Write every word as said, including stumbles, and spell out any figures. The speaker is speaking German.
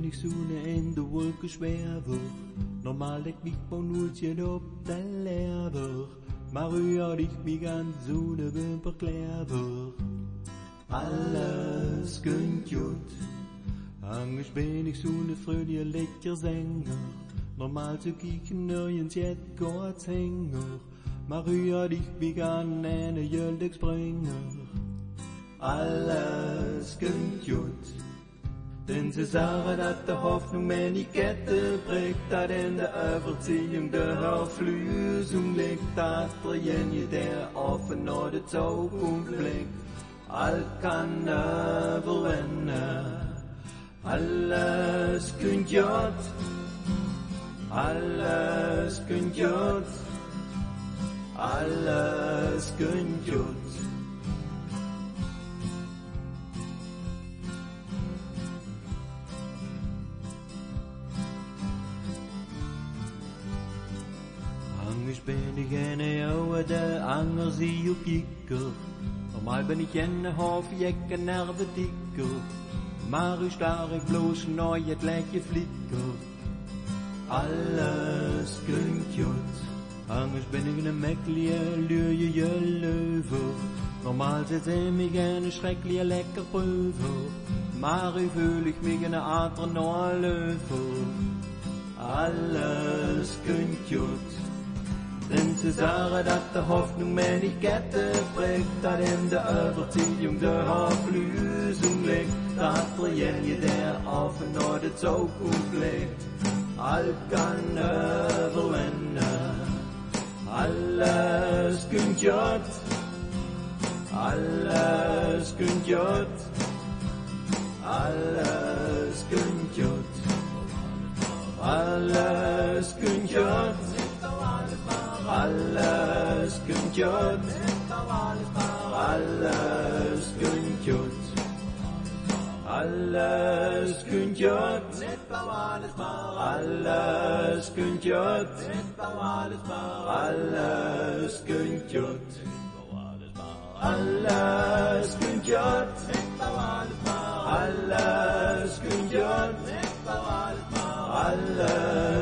ich Sonne in der Wolke schwer. Normal leg mich von Nulchen op den Leber. Maar rühr dich mich ganz so ne Wimper clever. Alles gönnt gut. Angst bin ich so ne fröhliche lecker Sänger. Normal zu kicken nirgends jet Gott Hänger. Maar rühr dich mich an eine Jöldegsbringer. Alles gönnt gut. Denn sie sagen, dass die Hoffnung mehr nicht Kette prägt, dass in der Überziehung der Auflösung liegt, dass derjenige, der offen oder die Zukunft blickt, all kann überwinden. Alles könnt gut, alles könnt gut, alles könnt gut. Angst bin ich eine Auge, der Anger sie auf Jicker. Normal bin ich eine Haufe Jäcker, Nerven dicker. Maar u starr ik bloos neue gleiche Flicker. Alles klingt gut. Angst bin ich ne Mäcklie, Lüge, Jölöver. Normal setz ich mich eine schreckliche lecker Prüfer. Maar u fühl ich mich eine andere Neulöfer. Alles klingt gut. Denn sie sagen, dass die Hoffnung mehr nicht Kette prägt, dass in der Überziehung der Auflösung liegt, dass derjenige, der offen oder die Zukunft legt, all kann überwinden. Alles könnt gut, alles könnt gut, alles könnt gut, alles könnt gut. Alles könnt gut, alles könnt gut, alles könnt gut, alles könnt gut, alles könnt gut, alles könnt gut, alles könnt gut, alles